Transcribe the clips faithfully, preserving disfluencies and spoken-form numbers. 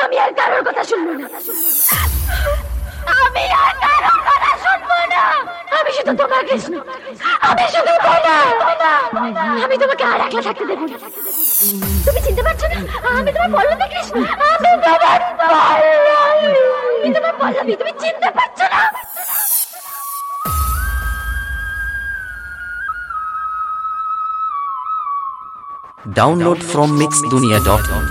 আমি আর কারোর কথা শুনবো না, আমি আর কারোর কথা শুনবো না। আমি শুধু তোমার কৃষ্ণ, আমি শুধু আমি তোমাকে আর একলা থাকতে দেবো না। তুমি চিনতে পারছো না আমি তোমার পল্লবী কৃষ্ণ, আমি তোমার পল্লবী, তোমার পল্লবী, তুমি চিনতে পারছো না? Download from mix dunia dot com.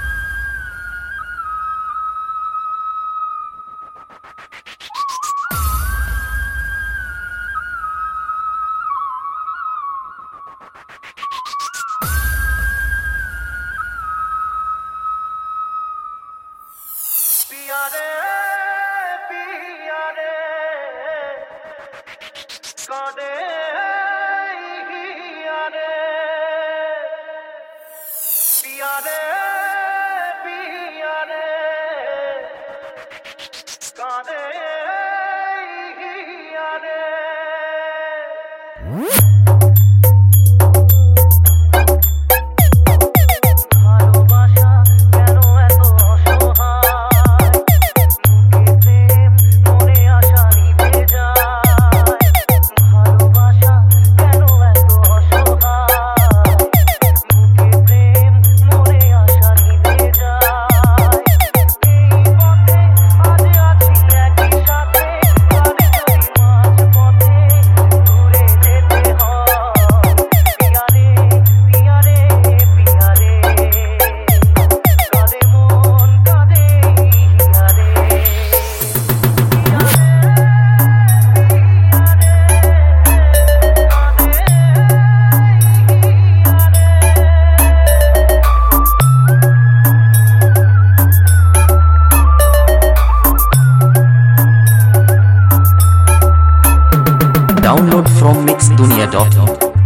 Download from mix dunia dot com.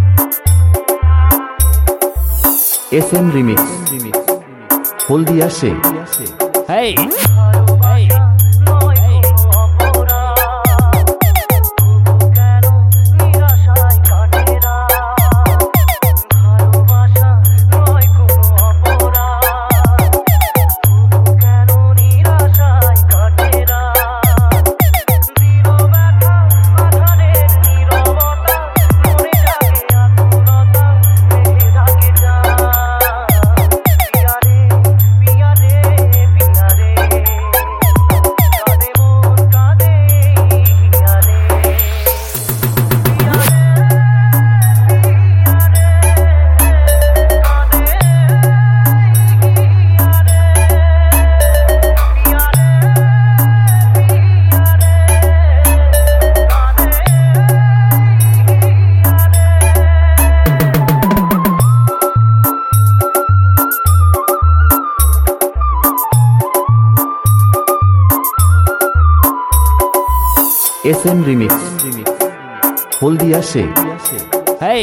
S M Remix Holdia She. Hey. S M Remix Holdia She. Hey.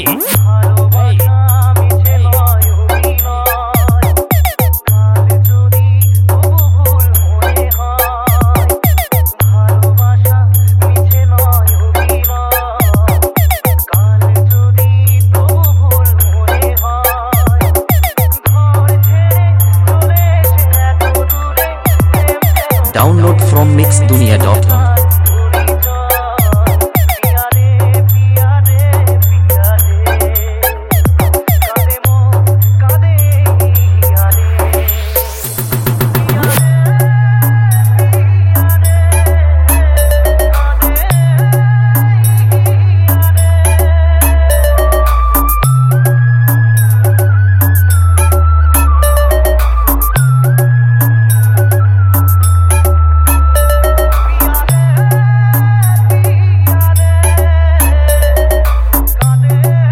Download from mix dunia dot com.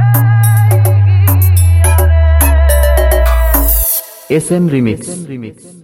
S M Remix